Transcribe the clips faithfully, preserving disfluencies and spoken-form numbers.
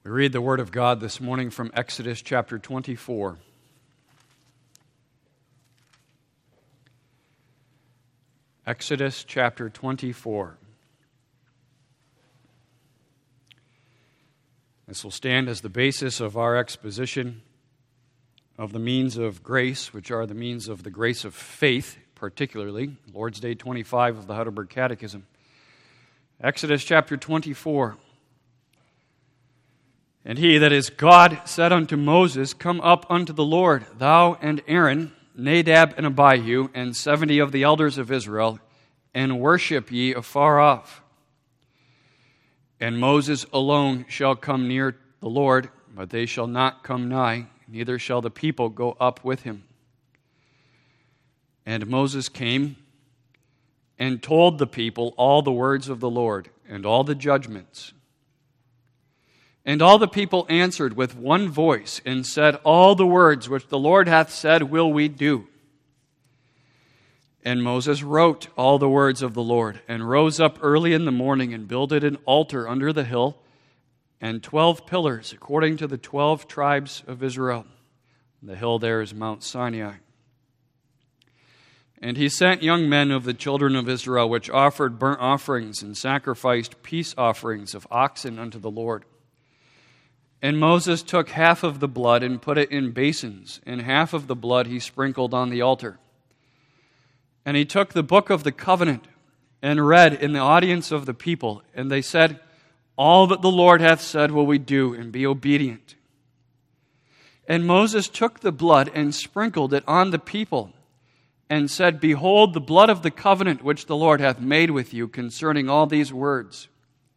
We read the Word of God this morning from Exodus chapter twenty-four. Exodus chapter twenty-four. This will stand as the basis of our exposition of the means of grace, which are the means of the grace of faith, particularly Lord's Day twenty-five of the Heidelberg Catechism. Exodus chapter twenty-four. And he, that is God, said unto Moses, Come up unto the Lord, thou and Aaron, Nadab and Abihu, and seventy of the elders of Israel, and worship ye afar off. And Moses alone shall come near the Lord, but they shall not come nigh, neither shall the people go up with him. And Moses came and told the people all the words of the Lord, and all the judgments. And all the people answered with one voice, and said, All the words which the Lord hath said will we do. And Moses wrote all the words of the Lord, and rose up early in the morning, and builded an altar under the hill, and twelve pillars, according to the twelve tribes of Israel. The hill there is Mount Sinai. And he sent young men of the children of Israel, which offered burnt offerings, and sacrificed peace offerings of oxen unto the Lord. And Moses took half of the blood and put it in basins, and half of the blood he sprinkled on the altar. And he took the book of the covenant and read in the audience of the people, and they said, All that the Lord hath said will we do, and be obedient. And Moses took the blood and sprinkled it on the people, and said, Behold the blood of the covenant which the Lord hath made with you concerning all these words.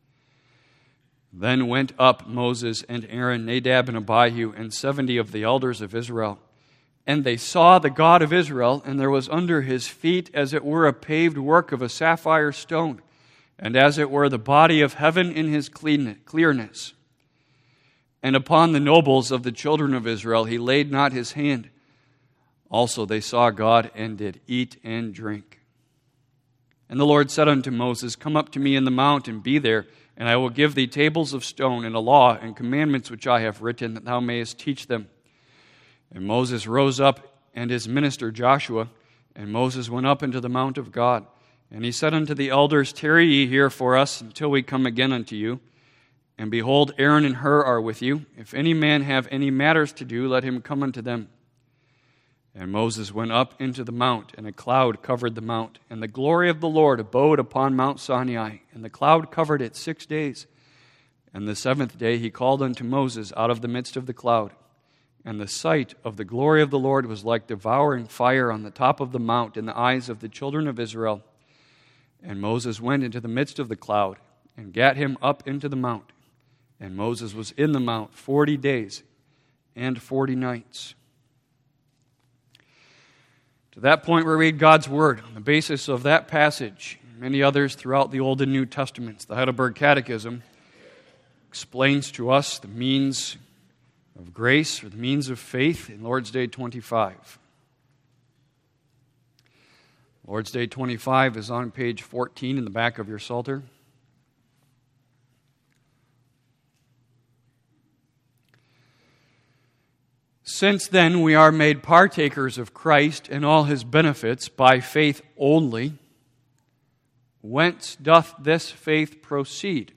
Then went up Moses and Aaron, Nadab and Abihu, and seventy of the elders of Israel. And they saw the God of Israel, and there was under his feet as it were a paved work of a sapphire stone, and as it were the body of heaven in his clearness. And upon the nobles of the children of Israel he laid not his hand. Also they saw God, and did eat and drink. And the Lord said unto Moses, Come up to me in the mount, and be there, and I will give thee tables of stone, and a law, and commandments which I have written, that thou mayest teach them. And Moses rose up, and his minister Joshua, and Moses went up into the mount of God. And he said unto the elders, Tarry ye here for us, until we come again unto you. And behold, Aaron and Hur are with you. If any man have any matters to do, let him come unto them. And Moses went up into the mount, and a cloud covered the mount. And the glory of the Lord abode upon Mount Sinai, and the cloud covered it six days. And the seventh day he called unto Moses out of the midst of the cloud. And the sight of the glory of the Lord was like devouring fire on the top of the mount in the eyes of the children of Israel. And Moses went into the midst of the cloud, and gat him up into the mount. And Moses was in the mount forty days and forty nights. To that point, we read God's Word. On the basis of that passage, and many others throughout the Old and New Testaments, the Heidelberg Catechism explains to us the means of grace, or the means of faith, in Lord's Day twenty-five. Lord's Day twenty-five is on page fourteen in the back of your Psalter. Since then we are made partakers of Christ and all his benefits by faith only, whence doth this faith proceed?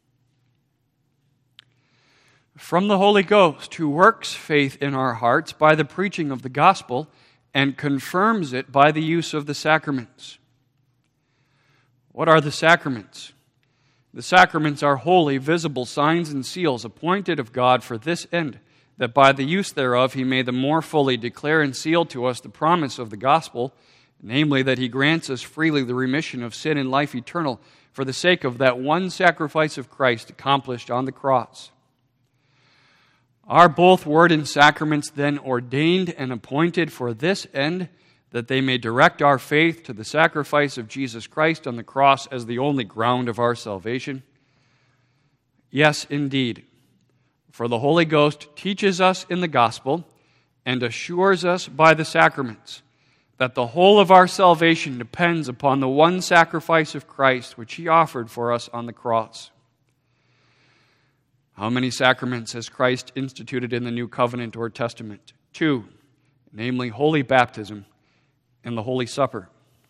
From the Holy Ghost, who works faith in our hearts by the preaching of the gospel and confirms it by the use of the sacraments. What are the sacraments? The sacraments are holy, visible signs and seals appointed of God for this end, that by the use thereof he may the more fully declare and seal to us the promise of the gospel, namely that he grants us freely the remission of sin and life eternal for the sake of that one sacrifice of Christ accomplished on the cross. Are both word and sacraments then ordained and appointed for this end, that they may direct our faith to the sacrifice of Jesus Christ on the cross as the only ground of our salvation? Yes, indeed. For the Holy Ghost teaches us in the gospel and assures us by the sacraments that the whole of our salvation depends upon the one sacrifice of Christ which he offered for us on the cross. How many sacraments has Christ instituted in the New Covenant or Testament? Two, namely Holy Baptism and the Holy Supper.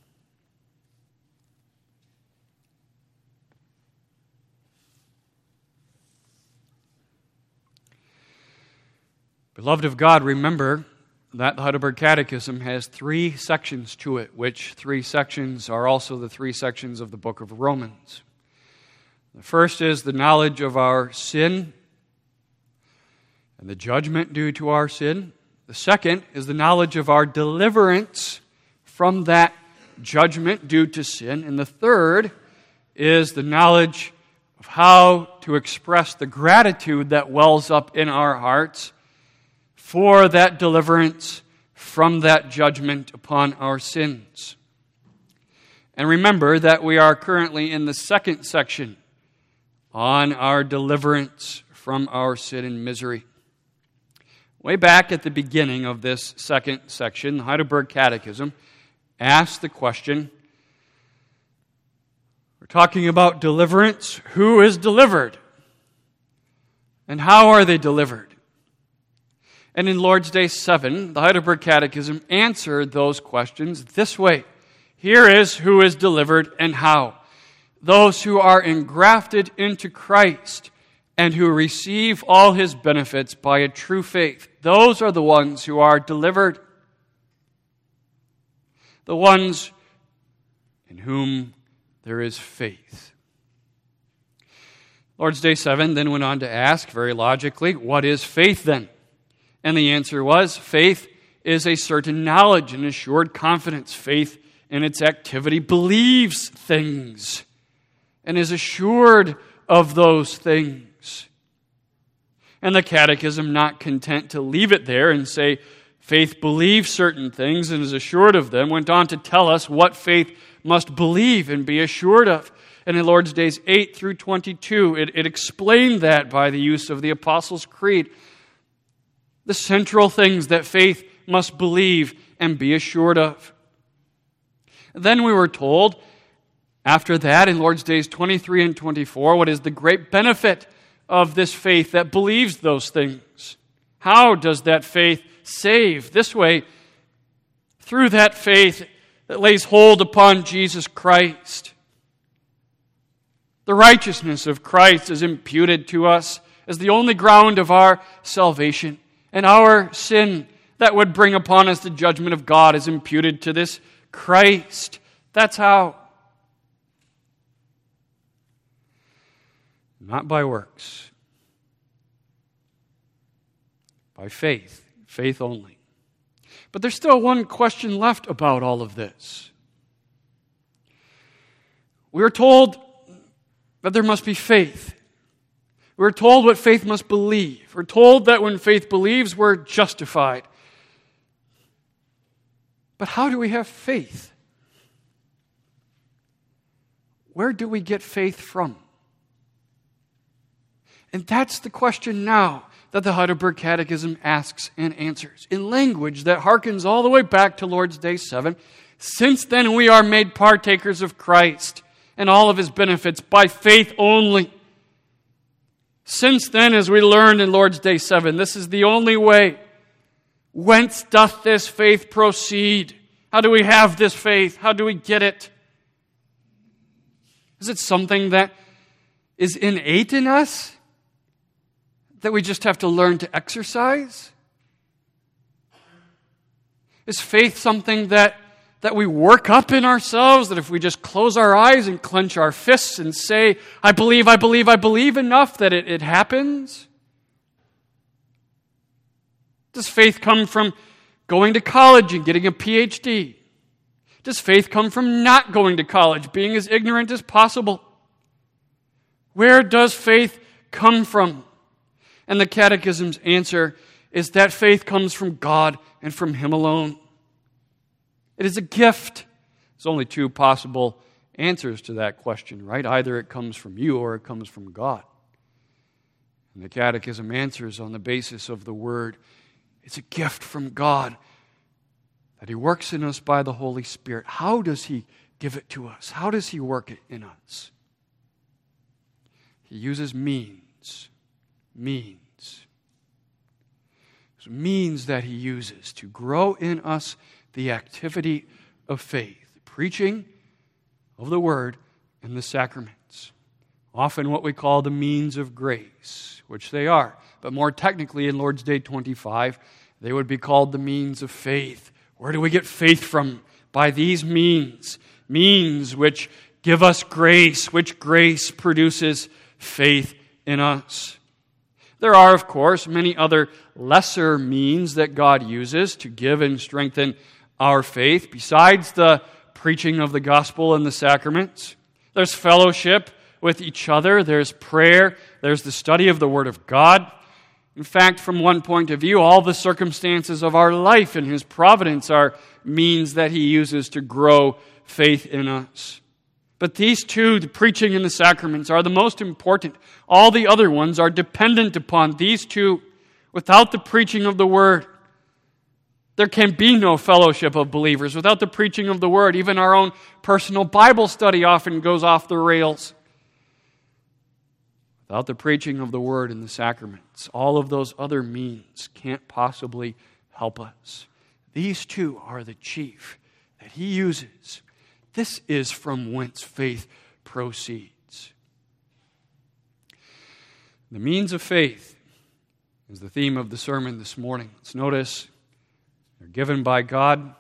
Beloved of God, remember that the Heidelberg Catechism has three sections to it, which three sections are also the three sections of the book of Romans. The first is the knowledge of our sin and the judgment due to our sin. The second is the knowledge of our deliverance from that judgment due to sin. And the third is the knowledge of how to express the gratitude that wells up in our hearts for that deliverance from that judgment upon our sins. And remember that we are currently in the second section on our deliverance from our sin and misery. Way back at the beginning of this second section, the Heidelberg Catechism asks the question, we're talking about deliverance. Who is delivered? And how are they delivered? And in Lord's Day seven, the Heidelberg Catechism answered those questions this way. Here is who is delivered and how. Those who are engrafted into Christ and who receive all His benefits by a true faith. Those are the ones who are delivered. The ones in whom there is faith. Lord's Day seven then went on to ask, very logically, what is faith then? And the answer was, faith is a certain knowledge and assured confidence. Faith in its activity believes things and is assured of those things. And the Catechism, not content to leave it there and say, faith believes certain things and is assured of them, went on to tell us what faith must believe and be assured of. And in Lord's Days eight through twenty-two, it, it explained that by the use of the Apostles' Creed. The central things that faith must believe and be assured of. Then we were told, after that, in Lord's Days twenty-three and twenty-four, what is the great benefit of this faith that believes those things? How does that faith save? This way, through that faith that lays hold upon Jesus Christ. The righteousness of Christ is imputed to us as the only ground of our salvation. And our sin that would bring upon us the judgment of God is imputed to this Christ. That's how. Not by works. By faith. Faith only. But there's still one question left about all of this. We are told that there must be faith. We're told what faith must believe. We're told that when faith believes, we're justified. But how do we have faith? Where do we get faith from? And that's the question now that the Heidelberg Catechism asks and answers in language that harkens all the way back to Lord's Day seven. Since then we are made partakers of Christ and all of His benefits by faith only. Since then, as we learned in Lord's Day seven, this is the only way. Whence doth this faith proceed? How do we have this faith? How do we get it? Is it something that is innate in us? That we just have to learn to exercise? Is faith something that, that we work up in ourselves, that if we just close our eyes and clench our fists and say, I believe, I believe, I believe enough that it, it happens? Does faith come from going to college and getting a P H D? Does faith come from not going to college, being as ignorant as possible? Where does faith come from? And the Catechism's answer is that faith comes from God and from Him alone. It is a gift. There's only two possible answers to that question, right? Either it comes from you or it comes from God. And the Catechism answers on the basis of the Word. It's a gift from God that He works in us by the Holy Spirit. How does He give it to us? How does He work it in us? He uses means. means. It's means that he uses to grow in us the activity of faith, preaching of the Word and the sacraments. Often what we call the means of grace, which they are. But more technically, in Lord's Day twenty-five, they would be called the means of faith. Where do we get faith from? By these means. Means which give us grace, which grace produces faith in us. There are, of course, many other lesser means that God uses to give and strengthen our faith, besides the preaching of the gospel and the sacraments. There's fellowship with each other. There's prayer. There's the study of the Word of God. In fact, from one point of view, all the circumstances of our life in His providence are means that He uses to grow faith in us. But these two, the preaching and the sacraments, are the most important. All the other ones are dependent upon these two. Without the preaching of the Word, there can be no fellowship of believers. Without the preaching of the Word, even our own personal Bible study often goes off the rails. Without the preaching of the Word and the sacraments, all of those other means can't possibly help us. These two are the chief that He uses. This is from whence faith proceeds. The means of faith is the theme of the sermon this morning. Let's notice they're given by God,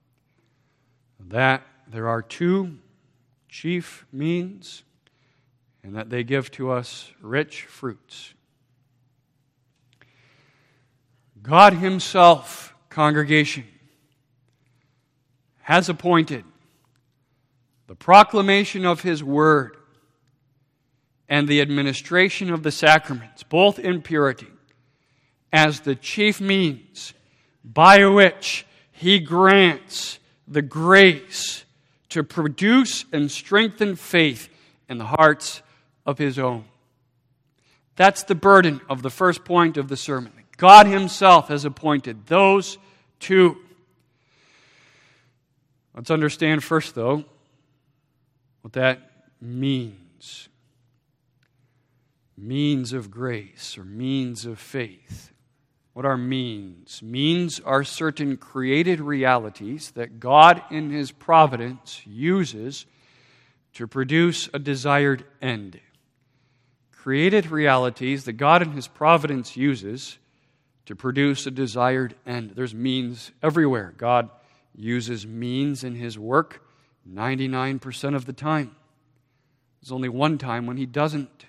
that there are two chief means, and that they give to us rich fruits. God Himself, congregation, has appointed the proclamation of His Word and the administration of the sacraments, both in purity, as the chief means by which He grants the grace to produce and strengthen faith in the hearts of His own. That's the burden of the first point of the sermon. God Himself has appointed those two. Let's understand first, though, what that means. Means of grace or means of faith. What are means? Means are certain created realities that God in His providence uses to produce a desired end. Created realities that God in His providence uses to produce a desired end. There's means everywhere. God uses means in His work ninety-nine percent of the time. There's only one time when He doesn't.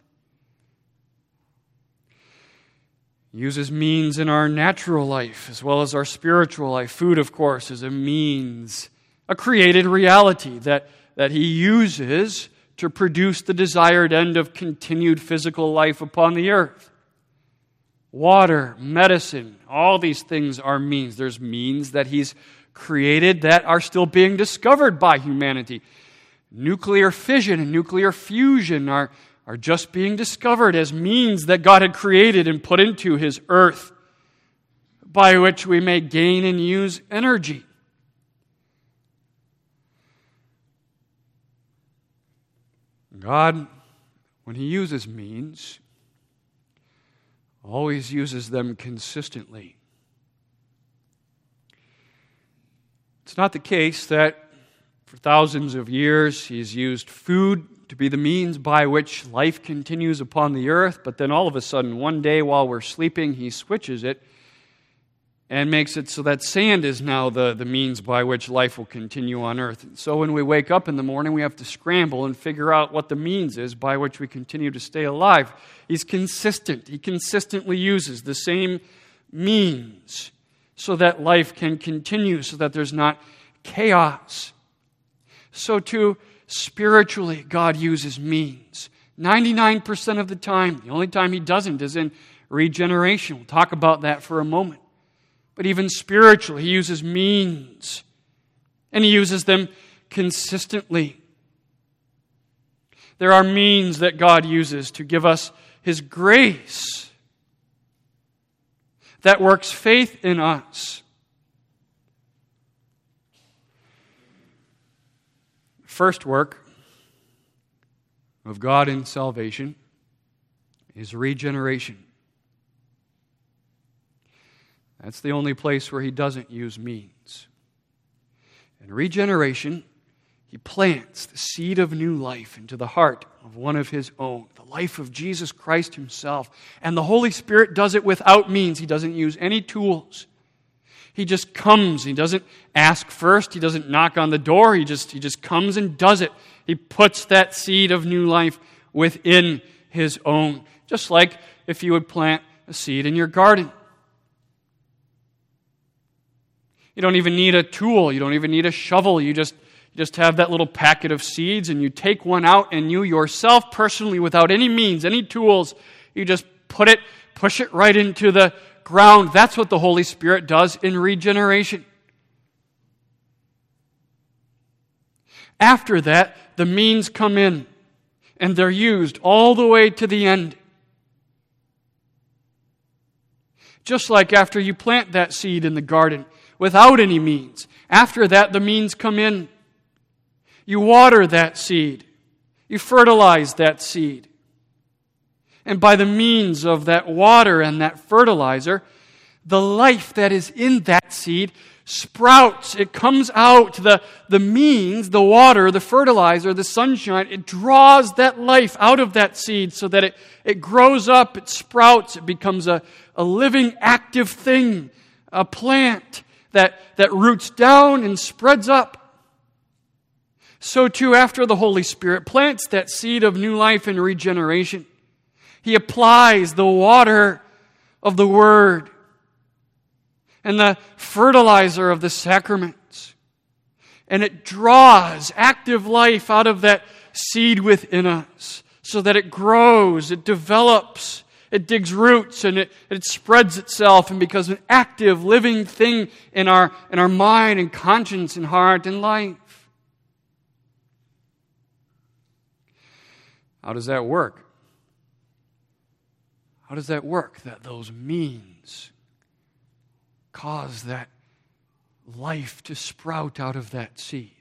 He uses means in our natural life as well as our spiritual life. Food, of course, is a means, a created reality that, that He uses to produce the desired end of continued physical life upon the earth. Water, medicine, all these things are means. There's means that He's created that are still being discovered by humanity. Nuclear fission and nuclear fusion are are just being discovered as means that God had created and put into His earth, by which we may gain and use energy. God, when He uses means, always uses them consistently. It's not the case that for thousands of years He's used food to be the means by which life continues upon the earth, but then all of a sudden, one day while we're sleeping, He switches it and makes it so that sand is now the, the means by which life will continue on earth. And so when we wake up in the morning, we have to scramble and figure out what the means is by which we continue to stay alive. He's consistent. He consistently uses the same means so that life can continue, so that there's not chaos. So too, spiritually, God uses means. ninety-nine percent of the time. The only time He doesn't is in regeneration. We'll talk about that for a moment. But even spiritually, He uses means. And He uses them consistently. There are means that God uses to give us His grace that works faith in us. First work of God in salvation is regeneration. That's the only place where he doesn't use means. In regeneration, he plants the seed of new life into the heart of one of his own, the life of Jesus Christ himself. And the Holy Spirit does it without means. He doesn't use any tools. He just comes. He doesn't ask first. He doesn't knock on the door. He just, he just comes and does it. He puts that seed of new life within his own. Just like if you would plant a seed in your garden. You don't even need a tool. You don't even need a shovel. You just, you just have that little packet of seeds, and you take one out, and you yourself personally, without any means, any tools, you just put it, push it right into the ground. That's what the Holy Spirit does in regeneration. After that, the means come in, and they're used all the way to the end. Just like after you plant that seed in the garden, without any means. After that, the means come in. You water that seed. You fertilize that seed. And by the means of that water and that fertilizer, the life that is in that seed sprouts. It comes out. The, the means, the water, the fertilizer, the sunshine, it draws that life out of that seed so that it, it grows up, it sprouts, it becomes a, a living, active thing, a plant that, that roots down and spreads up. So too, after the Holy Spirit plants that seed of new life and regeneration, He applies the water of the Word and the fertilizer of the sacraments. And it draws active life out of that seed within us so that it grows, it develops, it digs roots, and it, it spreads itself and becomes an active, living thing in our, in our mind and conscience and heart and life. How does that work? How does that work? That those means cause that life to sprout out of that seed.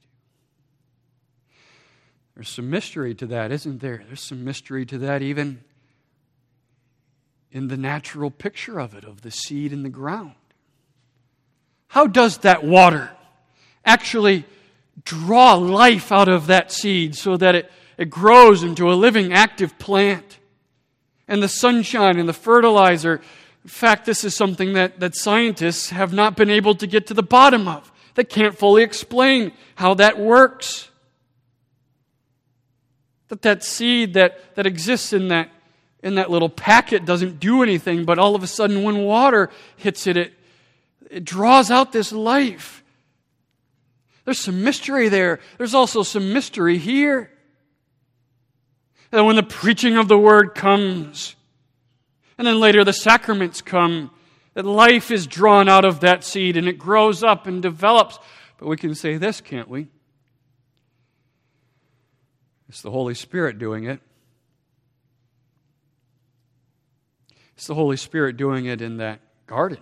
There's some mystery to that, isn't there? There's some mystery to that even in the natural picture of it, of the seed in the ground. How does that water actually draw life out of that seed so that it, it grows into a living, active plant? And the sunshine and the fertilizer, in fact, this is something that, that scientists have not been able to get to the bottom of. They can't fully explain how that works. That that seed that, that exists in that in that little packet doesn't do anything, but all of a sudden when water hits it, it, it draws out this life. There's some mystery there. There's also some mystery here. And when the preaching of the Word comes, and then later the sacraments come, that life is drawn out of that seed and it grows up and develops. But we can say this, can't we? It's the Holy Spirit doing it. It's the Holy Spirit doing it in that garden.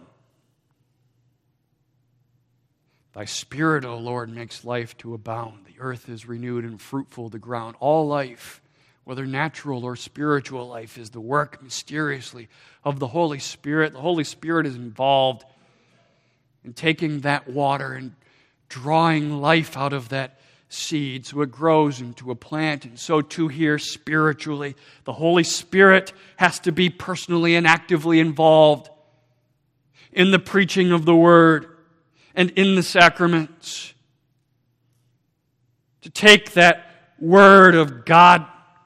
Thy Spirit, O Lord, makes life to abound. The earth is renewed and fruitful, the ground. All life, whether natural or spiritual life, is the work mysteriously of the Holy Spirit. The Holy Spirit is involved in taking that water and drawing life out of that seed so it grows into a plant. And so too here spiritually, the Holy Spirit has to be personally and actively involved in the preaching of the Word and in the sacraments to take that Word of God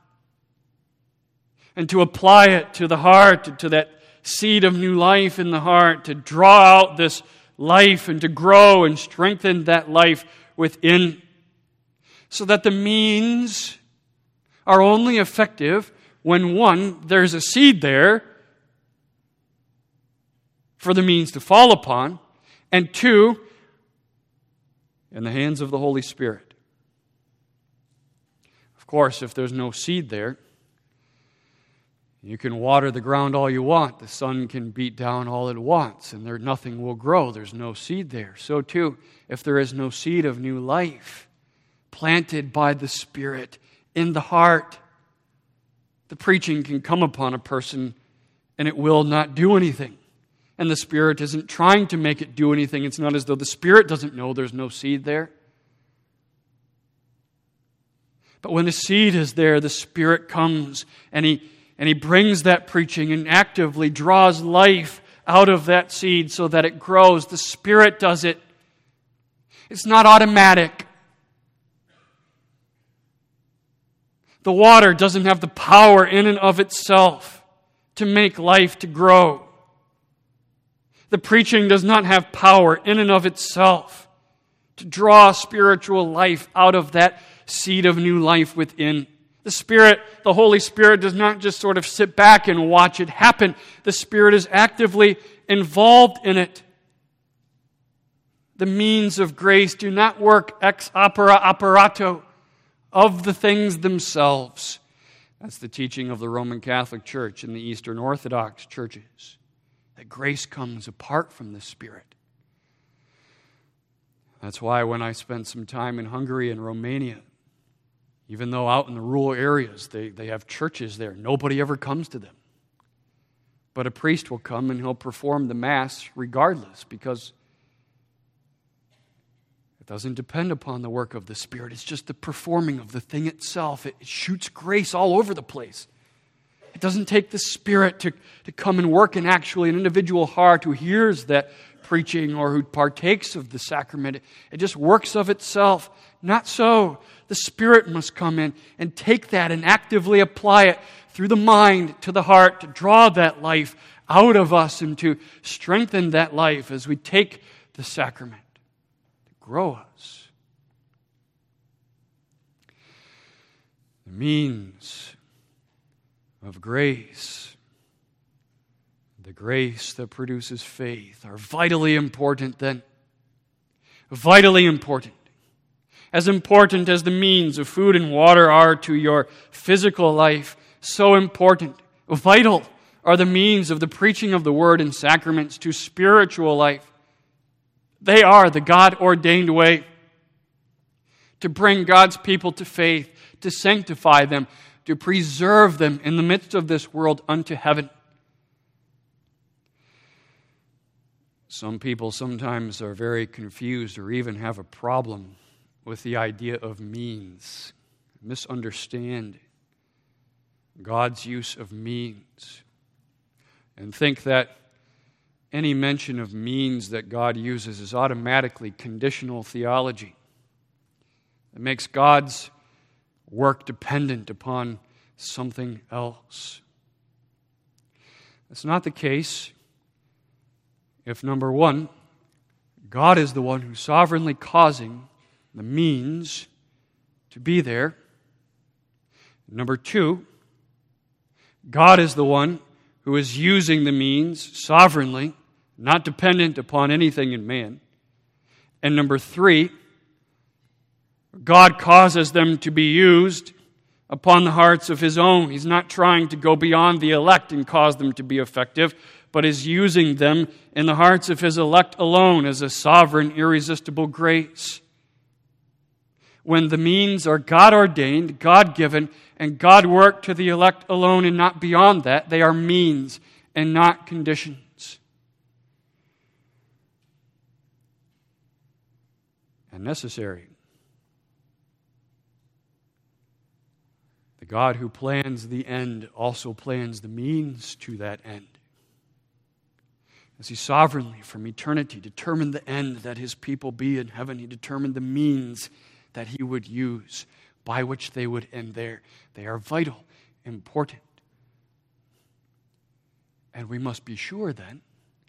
and to apply it to the heart, to that seed of new life in the heart, to draw out this life and to grow and strengthen that life within, so that the means are only effective when, one, there's a seed there for the means to fall upon, and two, in the hands of the Holy Spirit. Of course, if there's no seed there, you can water the ground all you want. The sun can beat down all it wants, and there nothing will grow. There's no seed there. So too, if there is no seed of new life planted by the Spirit in the heart, the preaching can come upon a person and it will not do anything. And the Spirit isn't trying to make it do anything. It's not as though the Spirit doesn't know there's no seed there. But when the seed is there, the Spirit comes and He, and he brings that preaching and actively draws life out of that seed so that it grows. The Spirit does it. It's not automatic. The water doesn't have the power in and of itself to make life to grow. The preaching does not have power in and of itself to draw spiritual life out of that seed of new life within. The Spirit, the Holy Spirit, does not just sort of sit back and watch it happen. The Spirit is actively involved in it. The means of grace do not work ex opere operato of the things themselves. That's the teaching of the Roman Catholic Church and the Eastern Orthodox churches. That grace comes apart from the Spirit. That's why when I spent some time in Hungary and Romania, even though out in the rural areas they, they have churches there, nobody ever comes to them. But a priest will come and he'll perform the Mass regardless, because it doesn't depend upon the work of the Spirit. It's just the performing of the thing itself. It, it shoots grace all over the place. It doesn't take the Spirit to, to come and work in actually an individual heart who hears that preaching or who partakes of the sacrament. It, it just works of itself. Not so. The Spirit must come in and take that and actively apply it through the mind to the heart to draw that life out of us and to strengthen that life as we take the sacrament to grow us. The means of grace, the grace that produces faith, are vitally important then. Vitally important. As important as the means of food and water are to your physical life, so important, vital are the means of the preaching of the Word and sacraments to spiritual life. They are the God-ordained way to bring God's people to faith, to sanctify them, to preserve them in the midst of this world unto heaven. Some people sometimes are very confused or even have a problem with the idea of means, misunderstand God's use of means, and think that any mention of means that God uses is automatically conditional theology. It makes God's work dependent upon something else. That's not the case if, number one, God is the one who's sovereignly causing the means to be there. Number two, God is the one who is using the means sovereignly, not dependent upon anything in man. And number three, God causes them to be used upon the hearts of His own. He's not trying to go beyond the elect and cause them to be effective, but is using them in the hearts of His elect alone as a sovereign, irresistible grace. When the means are God-ordained, God-given, and God-worked to the elect alone and not beyond that, they are means and not conditions. And necessary. The God who plans the end also plans the means to that end. As He sovereignly, from eternity, determined the end that His people be in heaven, He determined the means that He would use by which they would end there. They are vital, important. And we must be sure then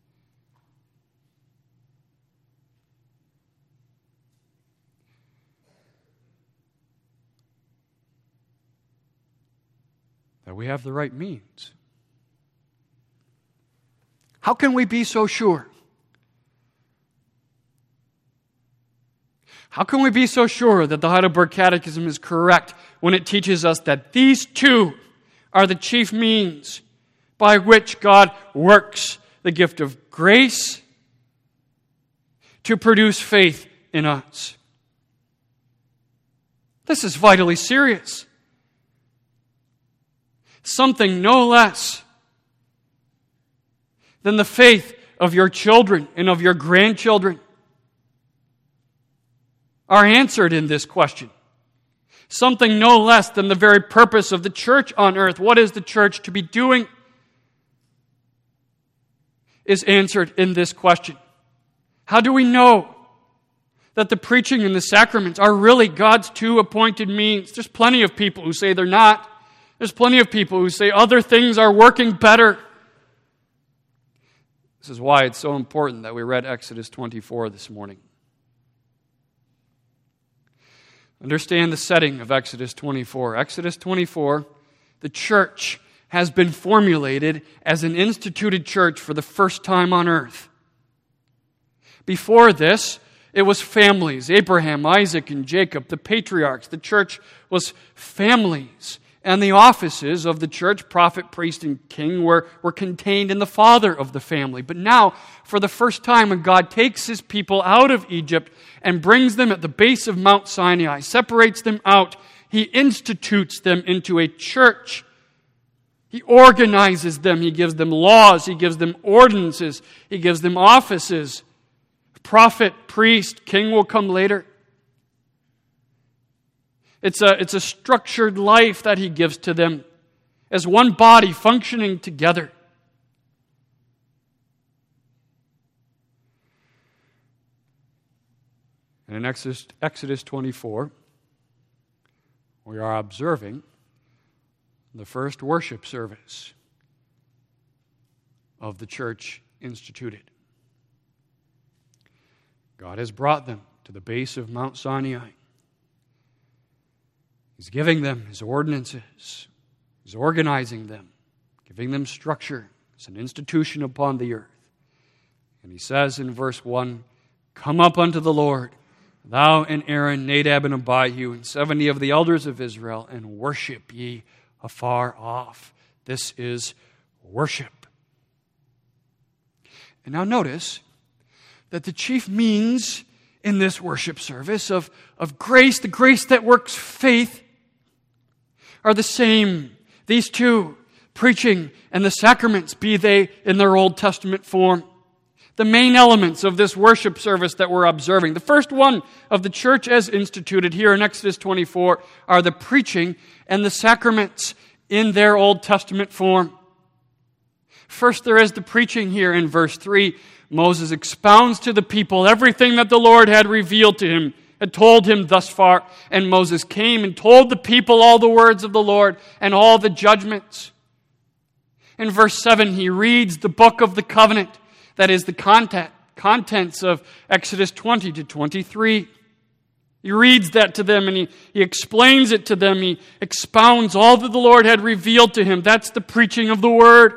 that we have the right means. How can we be so sure? How can we be so sure that the Heidelberg Catechism is correct when it teaches us that these two are the chief means by which God works the gift of grace to produce faith in us? This is vitally serious. Something no less than the faith of your children and of your grandchildren are answered in this question. Something no less than the very purpose of the church on earth. What is the church to be doing? Is answered in this question. How do we know that the preaching and the sacraments are really God's two appointed means? There's plenty of people who say they're not. There's plenty of people who say other things are working better. This is why it's so important that we read Exodus twenty-four this morning. Understand the setting of Exodus twenty-four. Exodus twenty-four, the church has been formulated as an instituted church for the first time on earth. Before this, it was families, Abraham, Isaac, and Jacob, the patriarchs. The church was families. And the offices of the church, prophet, priest, and king, were, were contained in the father of the family. But now, for the first time, when God takes His people out of Egypt and brings them at the base of Mount Sinai, separates them out, He institutes them into a church. He organizes them. He gives them laws. He gives them ordinances. He gives them offices. Prophet, priest, king will come later. It's a, it's a structured life that He gives to them as one body functioning together. And in Exodus, Exodus twenty-four, we are observing the first worship service of the church instituted. God has brought them to the base of Mount Sinai. He's giving them His ordinances. He's organizing them, giving them structure. It's an institution upon the earth. And He says in verse one, "Come up unto the Lord, thou and Aaron, Nadab and Abihu, and seventy of the elders of Israel, and worship ye afar off." This is worship. And now notice that the chief means in this worship service of, of grace, the grace that works faith, are the same. These two, preaching and the sacraments, be they in their Old Testament form. The main elements of this worship service that we're observing. The first one of the church as instituted here in Exodus twenty-four are the preaching and the sacraments in their Old Testament form. First, there is the preaching here in verse three. Moses expounds to the people everything that the Lord had revealed to him, had told him thus far. And Moses came and told the people all the words of the Lord and all the judgments. In verse seven, he reads the book of the covenant, that is the content, contents of Exodus twenty to twenty-three. He reads that to them and he, he explains it to them. He expounds all that the Lord had revealed to him. That's the preaching of the word.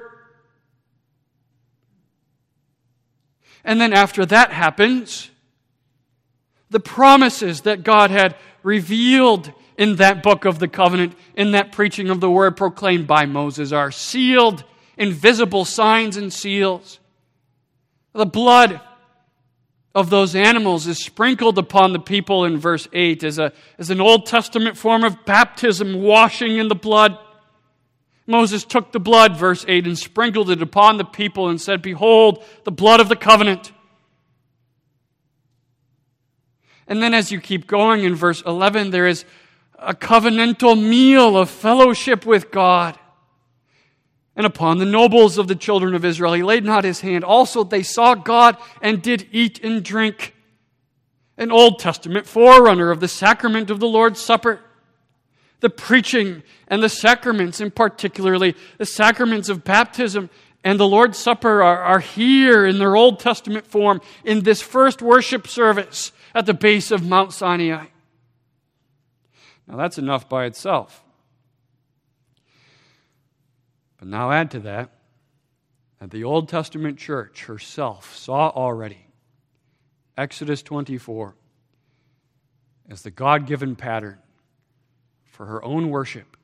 And then after that happens, the promises that God had revealed in that book of the covenant, in that preaching of the word proclaimed by Moses, are sealed, invisible signs and seals. The blood of those animals is sprinkled upon the people in verse eight as, a, as an Old Testament form of baptism, washing in the blood. Moses took the blood, verse eight, and sprinkled it upon the people and said, "Behold, the blood of the covenant." And then as you keep going in verse eleven, there is a covenantal meal of fellowship with God. And upon the nobles of the children of Israel he laid not his hand. Also they saw God and did eat and drink. An Old Testament forerunner of the sacrament of the Lord's Supper. The preaching and the sacraments, and particularly the sacraments of baptism and the Lord's Supper, are, are here in their Old Testament form in this first worship service at the base of Mount Sinai. Now that's enough by itself. But now add to that that the Old Testament church herself saw already Exodus twenty-four as the God-given pattern for her own worship.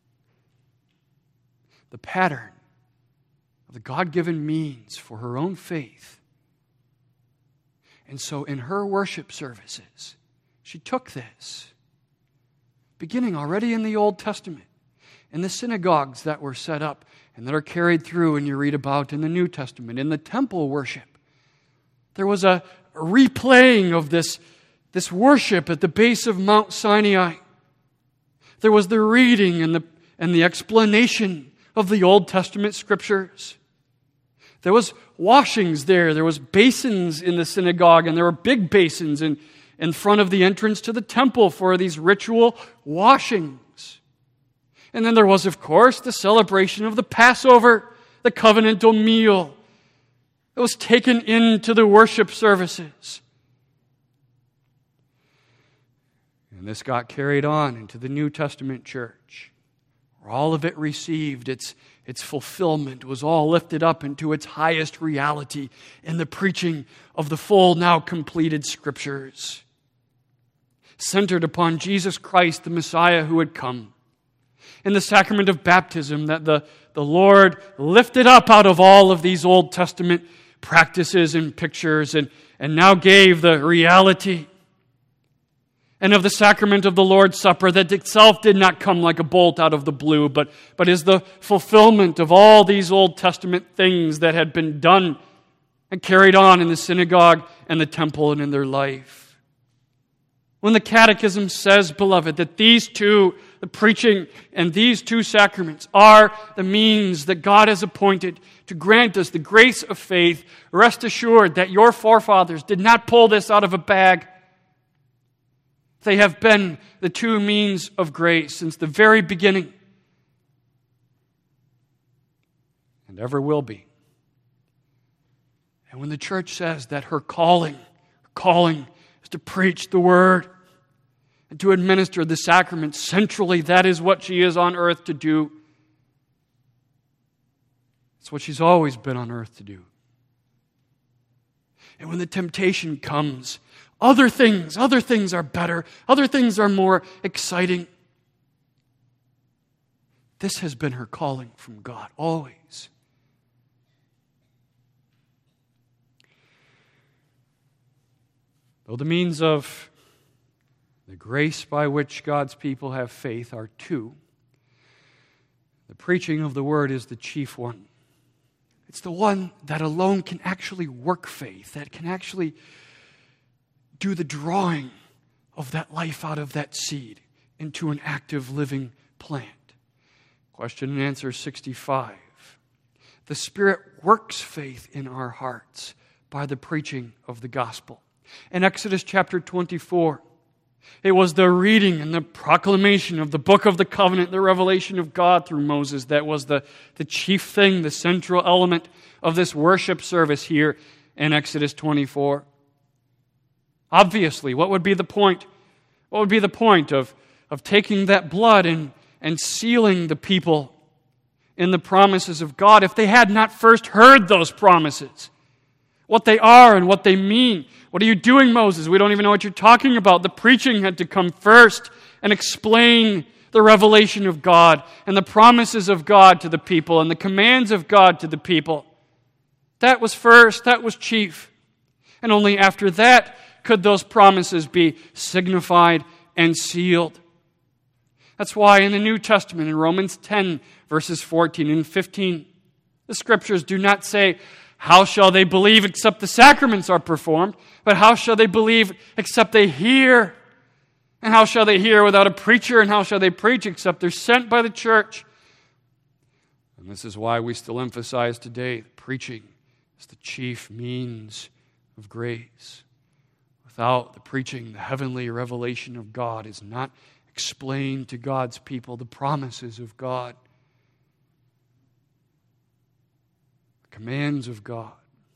The pattern of the God-given means for her own faith. And so in her worship services, she took this, beginning already in the Old Testament, in the synagogues that were set up and that are carried through and you read about in the New Testament, in the temple worship. There was a replaying of this, this worship at the base of Mount Sinai. There was the reading and the, and the explanation of the Old Testament scriptures. There was washings there. There was basins in the synagogue, and there were big basins in, in front of the entrance to the temple for these ritual washings. And then there was, of course, the celebration of the Passover, the covenantal meal that was taken into the worship services. And this got carried on into the New Testament church, where all of it received its, its fulfillment, was all lifted up into its highest reality in the preaching of the full, now completed Scriptures, centered upon Jesus Christ, the Messiah who had come. In the sacrament of baptism, that the, the Lord lifted up out of all of these Old Testament practices and pictures, and, and now gave the reality. And of the sacrament of the Lord's Supper, that itself did not come like a bolt out of the blue, but, but is the fulfillment of all these Old Testament things that had been done and carried on in the synagogue and the temple and in their life. When the Catechism says, beloved, that these two, the preaching and these two sacraments, are the means that God has appointed to grant us the grace of faith, rest assured that your forefathers did not pull this out of a bag. They have been the two means of grace since the very beginning, and ever will be. And when the church says that her calling, her calling is to preach the word and to administer the sacraments centrally, that is what she is on earth to do. It's what she's always been on earth to do. And when the temptation comes, Other things, other things are better. Other things are more exciting. This has been her calling from God, always. Though the means of the grace by which God's people have faith are two, the preaching of the word is the chief one. It's the one that alone can actually work faith, that can actually do the drawing of that life out of that seed into an active living plant. Question and answer sixty-five. The Spirit works faith in our hearts by the preaching of the gospel. In Exodus chapter twenty-four, it was the reading and the proclamation of the book of the covenant, the revelation of God through Moses, that was the, the chief thing, the central element of this worship service here in Exodus twenty-four. Obviously, what would be the point? What would be the point of, of taking that blood and, and sealing the people in the promises of God if they had not first heard those promises? What they are and what they mean. What are you doing, Moses? We don't even know what you're talking about. The preaching had to come first and explain the revelation of God and the promises of God to the people and the commands of God to the people. That was first. That was chief. And only after that could those promises be signified and sealed. That's why in the New Testament, in Romans ten, verses fourteen and fifteen, the Scriptures do not say, how shall they believe except the sacraments are performed? But how shall they believe except they hear? And how shall they hear without a preacher? And how shall they preach except they're sent by the church? And this is why we still emphasize today that preaching is the chief means of grace. Without the preaching, the heavenly revelation of God is not explained to God's people, the promises of God, the commands of God.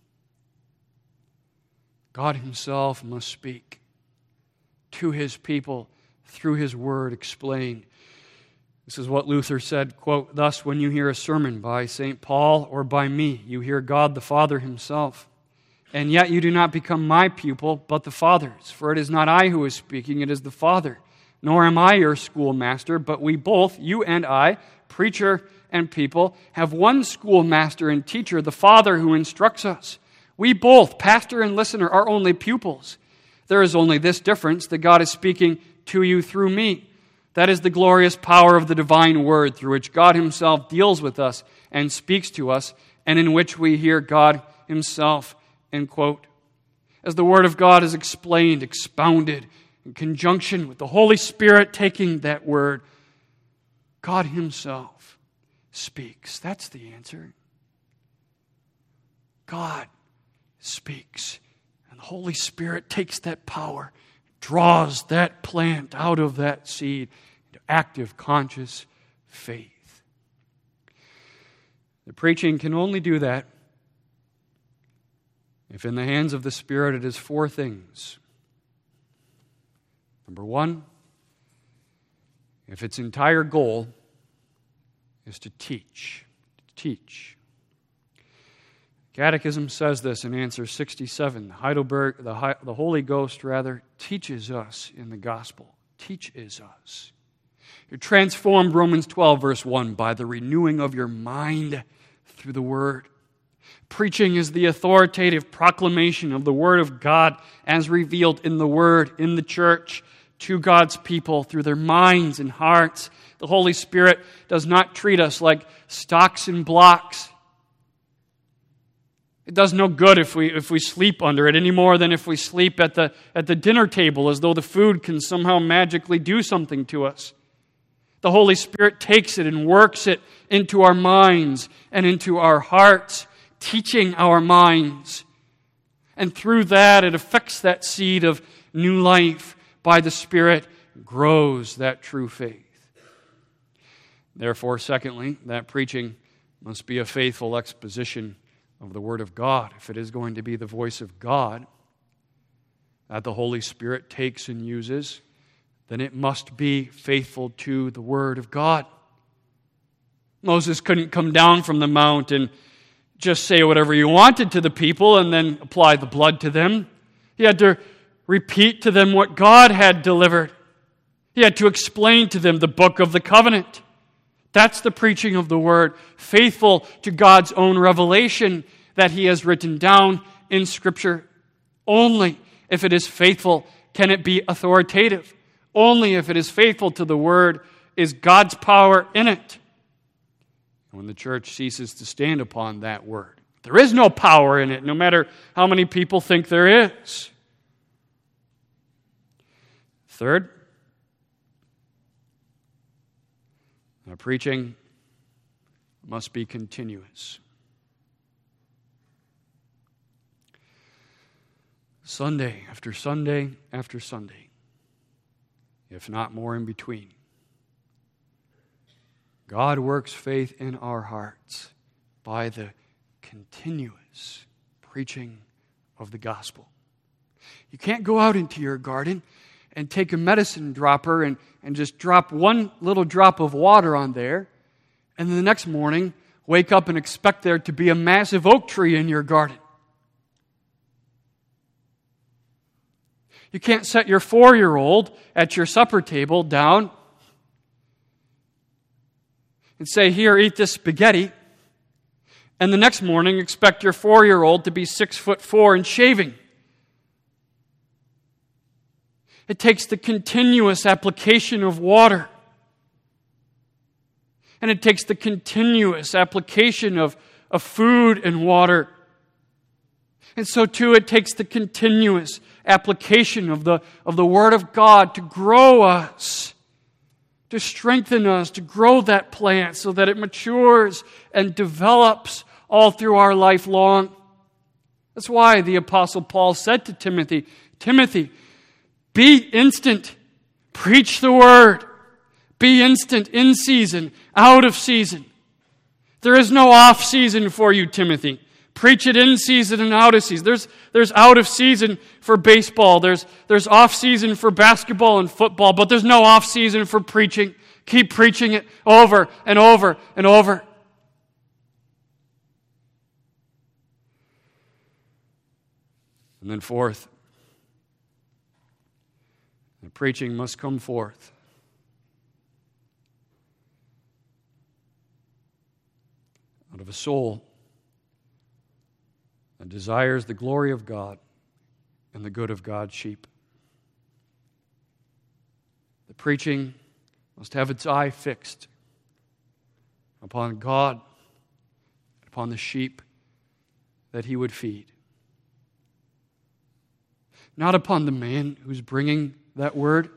God Himself must speak to His people through His Word, explain. This is what Luther said, quote, "Thus when you hear a sermon by Saint Paul or by me, you hear God the Father Himself. And yet you do not become my pupil, but the Father's. For it is not I who is speaking, it is the Father. Nor am I your schoolmaster, but we both, you and I, preacher and people, have one schoolmaster and teacher, the Father who instructs us. We both, pastor and listener, are only pupils. There is only this difference, that God is speaking to you through me. That is the glorious power of the divine word, through which God Himself deals with us and speaks to us, and in which we hear God Himself." End quote. as the Word of God is explained, expounded, in conjunction with the Holy Spirit taking that Word, God Himself speaks. That's the answer. God speaks. And the Holy Spirit takes that power, draws that plant out of that seed into active, conscious faith. The preaching can only do that if in the hands of the Spirit it is four things. Number one, if its entire goal is to teach. To teach. Catechism says this in answer sixty-seven. Heidelberg, the, the Holy Ghost, rather, teaches us in the gospel. Teaches us. You're transformed, Romans twelve, verse one, by the renewing of your mind through the Word. Preaching is the authoritative proclamation of the Word of God as revealed in the Word, in the church, to God's people through their minds and hearts. The Holy Spirit does not treat us like stocks and blocks. It does no good if we if we sleep under it any more than if we sleep at the at the dinner table, as though the food can somehow magically do something to us. The Holy Spirit takes it and works it into our minds and into our hearts, teaching our minds. And through that, it affects that seed of new life by the Spirit, grows that true faith. Therefore, secondly, that preaching must be a faithful exposition of the Word of God. If it is going to be the voice of God that the Holy Spirit takes and uses, then it must be faithful to the Word of God. Moses couldn't come down from the mount and just say whatever he wanted to the people and then apply the blood to them. He had to repeat to them what God had delivered. He had to explain to them the book of the covenant. That's the preaching of the Word, faithful to God's own revelation that He has written down in Scripture. Only if it is faithful can it be authoritative. Only if it is faithful to the Word is God's power in it. When the church ceases to stand upon that Word, there is no power in it, no matter how many people think there is. Third, our preaching must be continuous. Sunday after Sunday after Sunday, if not more in between, God works faith in our hearts by the continuous preaching of the gospel. You can't go out into your garden and take a medicine dropper and, and just drop one little drop of water on there, and then the next morning wake up and expect there to be a massive oak tree in your garden. You can't set your four-year-old at your supper table down and say, "Here, eat this spaghetti," and the next morning expect your four-year-old to be six foot four and shaving. It takes the continuous application of water. And it takes the continuous application of, of food and water. And so too it takes the continuous application of the, of the Word of God to grow us, to strengthen us, to grow that plant so that it matures and develops all through our life long. That's why the Apostle Paul said to Timothy, Timothy, be instant. Preach the Word. Be instant, in season, out of season. There is no off season for you, Timothy. Preach it in season and out of season. There's, there's out of season for baseball. There's, there's off season for basketball and football, but there's no off season for preaching. Keep preaching it over and over and over. And then fourth, the preaching must come forth out of a soul that desires the glory of God and the good of God's sheep. The preaching must have its eye fixed upon God, upon the sheep that He would feed. not upon the man who's bringing that word.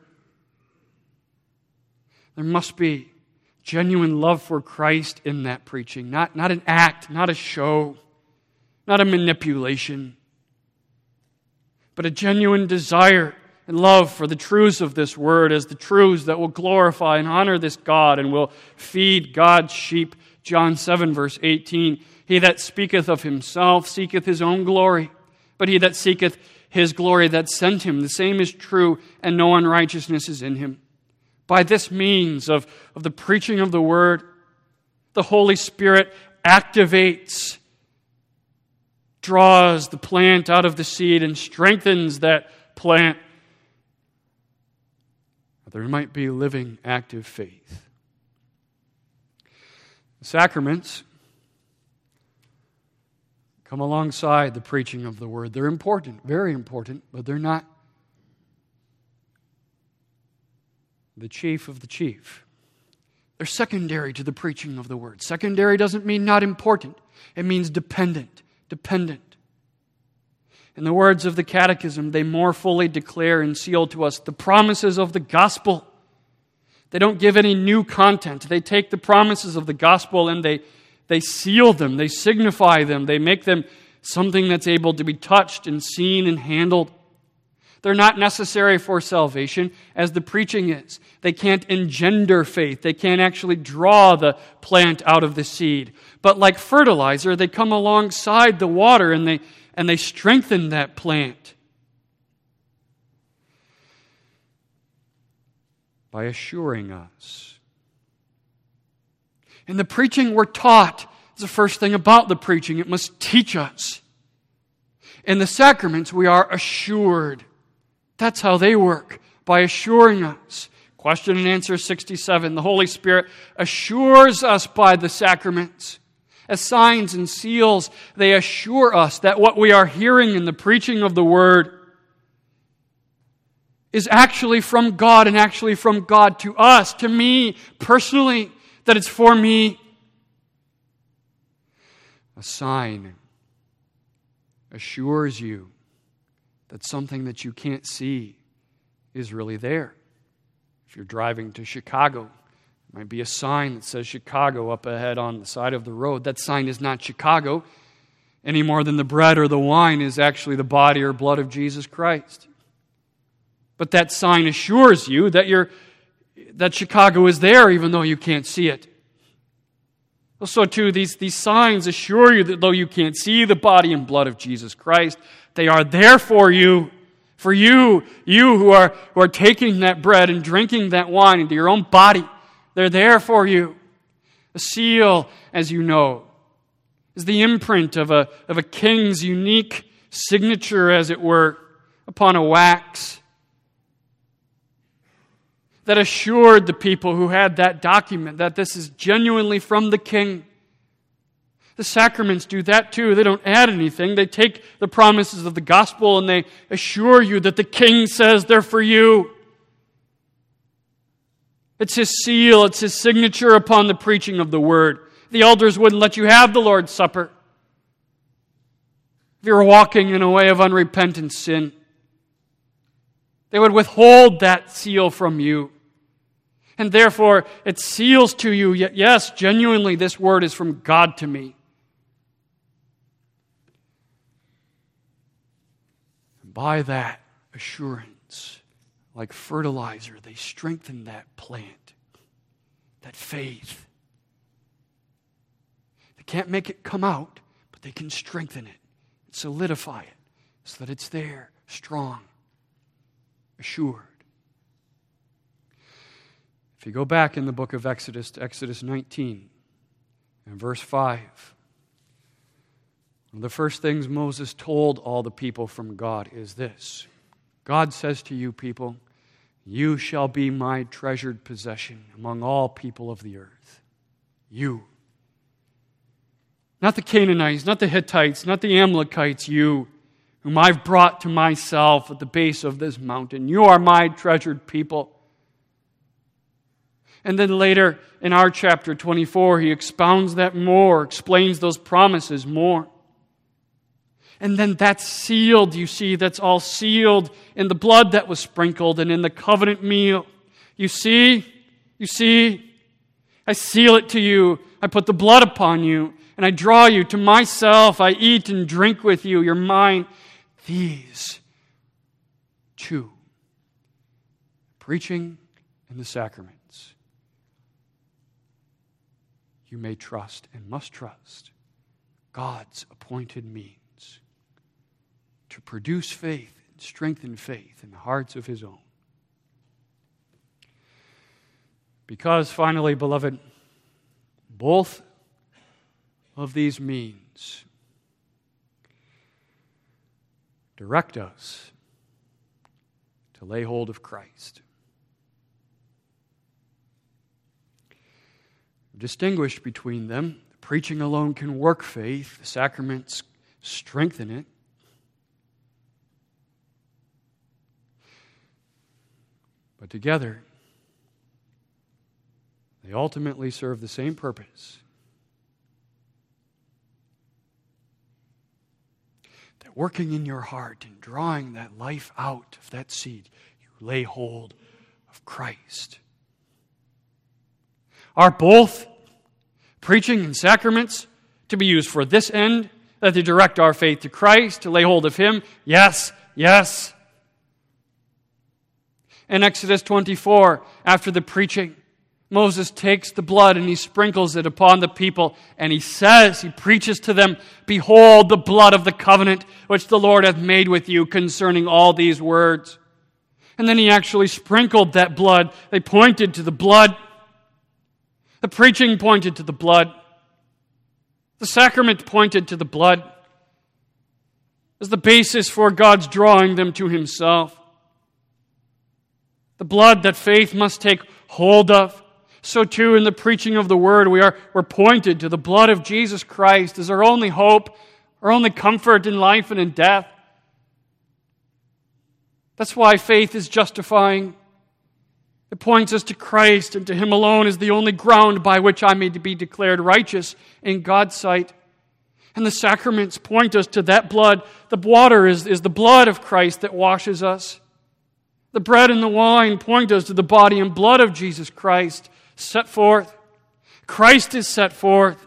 There must be genuine love for Christ in that preaching, not, not an act, not a show, not a manipulation, but a genuine desire and love for the truths of this word as the truths that will glorify and honor this God and will feed God's sheep. John seven, verse eighteen, he that speaketh of himself seeketh his own glory, but he that seeketh his glory that sent him, the same is true, and no unrighteousness is in him. By this means of, of the preaching of the word, the Holy Spirit activates, draws the plant out of the seed and strengthens that plant. There might be living, active faith. The sacraments come alongside the preaching of the word. They're important, very important, but they're not the chief of the chief. They're secondary to the preaching of the word. Secondary doesn't mean not important. It means dependent, dependent. In the words of the Catechism, they more fully declare and seal to us the promises of the gospel. They don't give any new content. They take the promises of the gospel and they, they seal them, they signify them, they make them something that's able to be touched and seen and handled. They're not necessary for salvation, as the preaching is. They can't engender faith. They can't actually draw the plant out of the seed. But like fertilizer, they come alongside the water and they, and they strengthen that plant by assuring us. In the preaching, we're taught. It's the first thing about the preaching. It must teach us. In the sacraments, we are assured. That's how they work, by assuring us. Question and answer sixty-seven. The Holy Spirit assures us by the sacraments. As signs and seals, they assure us that what we are hearing in the preaching of the Word is actually from God and actually from God to us, to me personally, that it's for me. A sign assures you that something that you can't see is really there. If you're driving to Chicago, there might be a sign that says Chicago up ahead on the side of the road. That sign is not Chicago any more than the bread or the wine is actually the body or blood of Jesus Christ. But that sign assures you that you're, that Chicago is there even though you can't see it. So too, these, these signs assure you that though you can't see the body and blood of Jesus Christ, they are there for you. For you, you who are, who are taking that bread and drinking that wine into your own body, they're there for you. A seal, as you know, is the imprint of a, of a king's unique signature, as it were, upon a wax that assured the people who had that document that this is genuinely from the king. The sacraments do that too. They don't add anything. They take the promises of the gospel and they assure you that the king says they're for you. It's his seal, it's his signature upon the preaching of the word. The elders wouldn't let you have the Lord's Supper if you were walking in a way of unrepentant sin. They would withhold that seal from you. And therefore, it seals to you, yes, genuinely, this word is from God to me. And by that assurance, like fertilizer, they strengthen that plant, that faith. They can't make it come out, but they can strengthen it, solidify it, so that it's there, strong, assured. If you go back in the book of Exodus to Exodus nineteen and verse five, one of the first things Moses told all the people from God is this. God says to you people, you shall be my treasured possession among all people of the earth. You. Not the Canaanites, not the Hittites, not the Amalekites, you, whom I've brought to myself at the base of this mountain. You are my treasured people. And then later in our chapter twenty-four, he expounds that more, explains those promises more. And then that's sealed, you see, that's all sealed in the blood that was sprinkled and in the covenant meal. You see, you see, I seal it to you. I put the blood upon you, and I draw you to myself. I eat and drink with you. You're mine. These two, preaching and the sacraments, you may trust and must trust God's appointed means to produce faith and strengthen faith in the hearts of His own. Because, finally, beloved, both of these means direct us to lay hold of Christ. Distinguished between them, preaching alone can work faith, the sacraments strengthen it. But together, they ultimately serve the same purpose. That working in your heart and drawing that life out of that seed, you lay hold of Christ. Are both preaching and sacraments to be used for this end, that they direct our faith to Christ, to lay hold of Him? Yes, yes. In Exodus twenty-four, after the preaching, Moses takes the blood and he sprinkles it upon the people, and he says, he preaches to them, "Behold the blood of the covenant which the Lord hath made with you concerning all these words." And then he actually sprinkled that blood. They pointed to the blood. The preaching pointed to the blood. The sacrament pointed to the blood as the basis for God's drawing them to Himself. The blood that faith must take hold of. So too in the preaching of the Word, we are we're pointed to the blood of Jesus Christ as our only hope, our only comfort in life and in death. That's why faith is justifying. It points us to Christ, and to Him alone is the only ground by which I may be declared righteous in God's sight. And the sacraments point us to that blood. The water is, is the blood of Christ that washes us. The bread and the wine point us to the body and blood of Jesus Christ set forth. Christ is set forth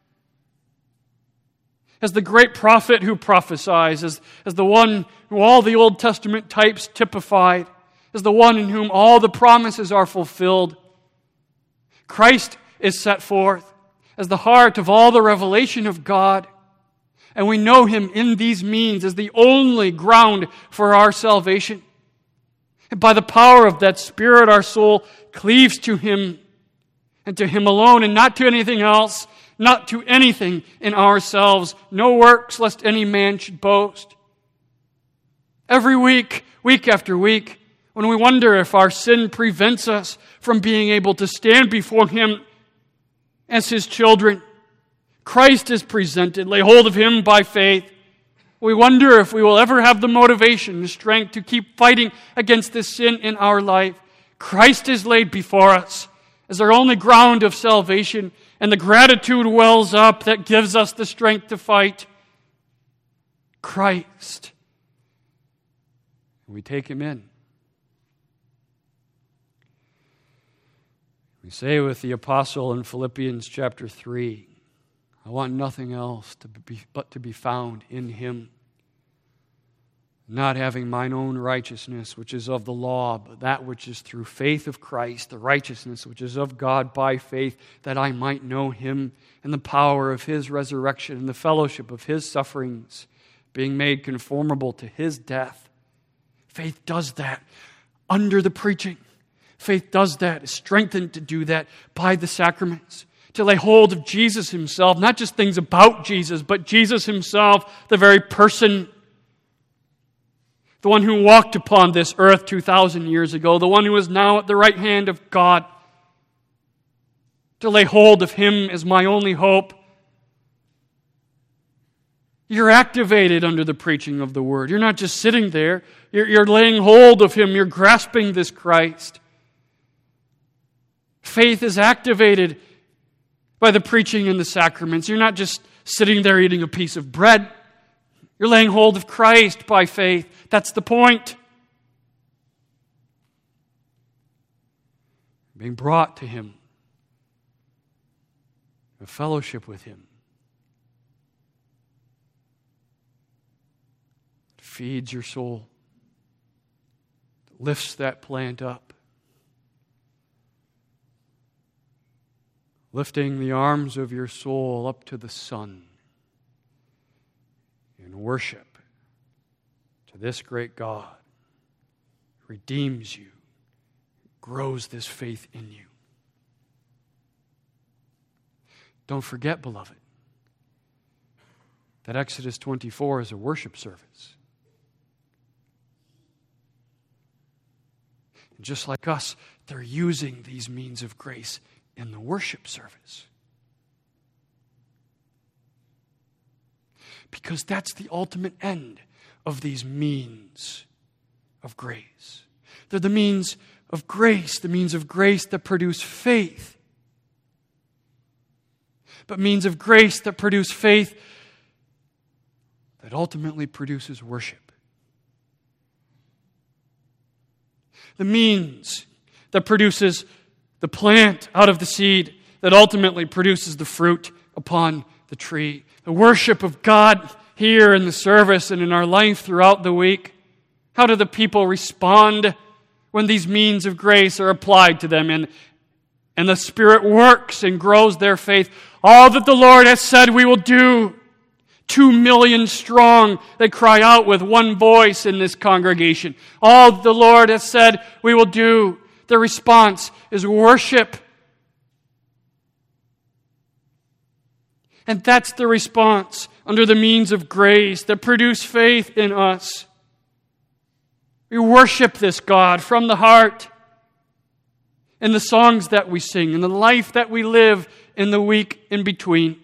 as the great prophet who prophesies, as, as the one who all the Old Testament types typified, as the one in whom all the promises are fulfilled. Christ is set forth as the heart of all the revelation of God. And we know Him in these means as the only ground for our salvation. And by the power of that Spirit, our soul cleaves to Him and to Him alone, and not to anything else, not to anything in ourselves. No works, lest any man should boast. Every week, week after week, when we wonder if our sin prevents us from being able to stand before Him as His children, Christ is presented. Lay hold of Him by faith. We wonder if we will ever have the motivation and strength to keep fighting against this sin in our life. Christ is laid before us as our only ground of salvation, and the gratitude wells up that gives us the strength to fight. Christ. We take Him in. We say with the apostle in Philippians chapter three, "I want nothing else to be, but to be found in Him, not having mine own righteousness, which is of the law, but that which is through faith of Christ, the righteousness which is of God by faith, that I might know Him and the power of His resurrection and the fellowship of His sufferings, being made conformable to His death." Faith does that under the preaching. Faith does that, is strengthened to do that by the sacraments, to lay hold of Jesus Himself, not just things about Jesus, but Jesus Himself, the very person, the one who walked upon this earth two thousand years ago, the one who is now at the right hand of God. To lay hold of Him is my only hope. You're activated under the preaching of the Word. You're not just sitting there. You're, you're laying hold of Him. You're grasping this Christ. Faith is activated by the preaching and the sacraments. You're not just sitting there eating a piece of bread. You're laying hold of Christ by faith. That's the point. Being brought to Him. A fellowship with Him. It feeds your soul. It lifts that plant up. Lifting the arms of your soul up to the sun in worship to this great God who redeems you, grows this faith in you. Don't forget, beloved, that Exodus twenty-four is a worship service. And just like us, they're using these means of grace in the worship service. Because that's the ultimate end of these means of grace. They're the means of grace, the means of grace that produce faith. But means of grace that produce faith that ultimately produces worship. The means that produces the plant out of the seed that ultimately produces the fruit upon the tree. The worship of God here in the service and in our life throughout the week. How do the people respond when these means of grace are applied to them and, and the Spirit works and grows their faith? All that the Lord has said we will do. Two million strong, they cry out with one voice in this congregation. All that the Lord has said we will do. The response is worship. And that's the response under the means of grace that produce faith in us. We worship this God from the heart in the songs that we sing, in the life that we live in the week in between.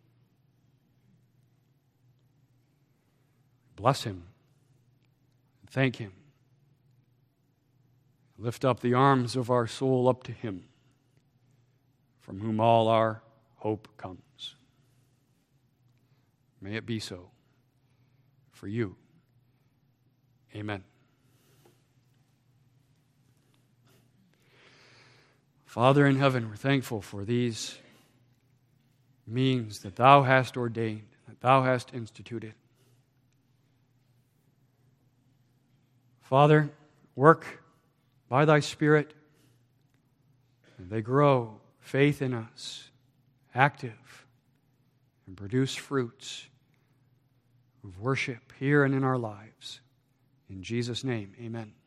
Bless Him. Thank Him. Lift up the arms of our soul up to Him, from whom all our hope comes. May it be so for you. Amen. Father in heaven, we're thankful for these means that Thou hast ordained, that Thou hast instituted. Father, work by Thy Spirit, and they grow faith in us, active, and produce fruits of worship here and in our lives. In Jesus' name, amen.